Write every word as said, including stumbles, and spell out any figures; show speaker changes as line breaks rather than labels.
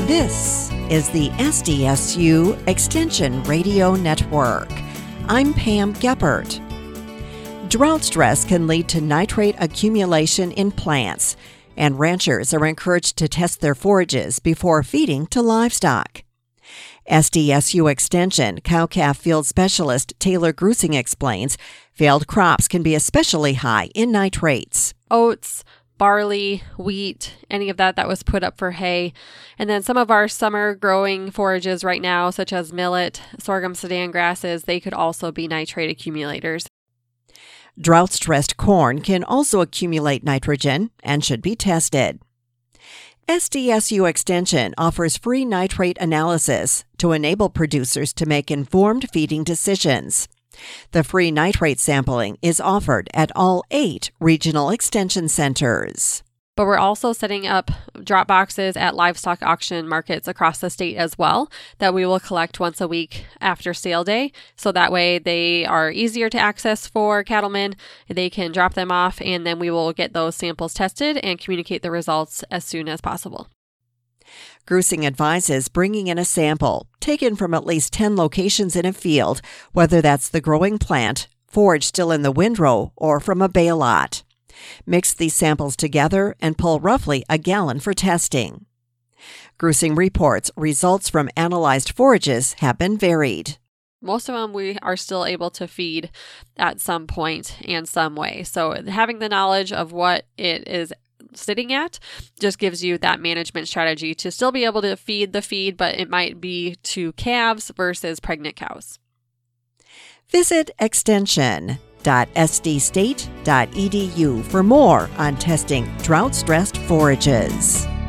This is the S D S U Extension Radio Network. I'm Pam Geppert. Drought stress can lead to nitrate accumulation in plants, and ranchers are encouraged to test their forages before feeding to livestock. S D S U Extension cow-calf field specialist Taylor Grusing explains failed crops can be especially high in nitrates.
Oats, barley, wheat, any of that that was put up for hay. And then some of our summer growing forages right now, such as millet, sorghum, Sudan grasses, they could also be nitrate accumulators.
Drought-stressed corn can also accumulate nitrogen and should be tested. S D S U Extension offers free nitrate analysis to enable producers to make informed feeding decisions. The free nitrate sampling is offered at all eight regional extension centers.
But we're also setting up drop boxes at livestock auction markets across the state as well that we will collect once a week after sale day. So that way they are easier to access for cattlemen. They can drop them off, and then we will get those samples tested and communicate the results as soon as possible.
Grusing advises bringing in a sample taken from at least ten locations in a field, whether that's the growing plant, forage still in the windrow, or from a bale lot. Mix these samples together and pull roughly a gallon for testing. Grusing reports results from analyzed forages have been varied.
Most of them we are still able to feed at some point and some way. So having the knowledge of what it is sitting at just gives you that management strategy to still be able to feed the feed, but it might be to calves versus pregnant cows.
Visit extension dot s d state dot e d u for more on testing drought-stressed forages.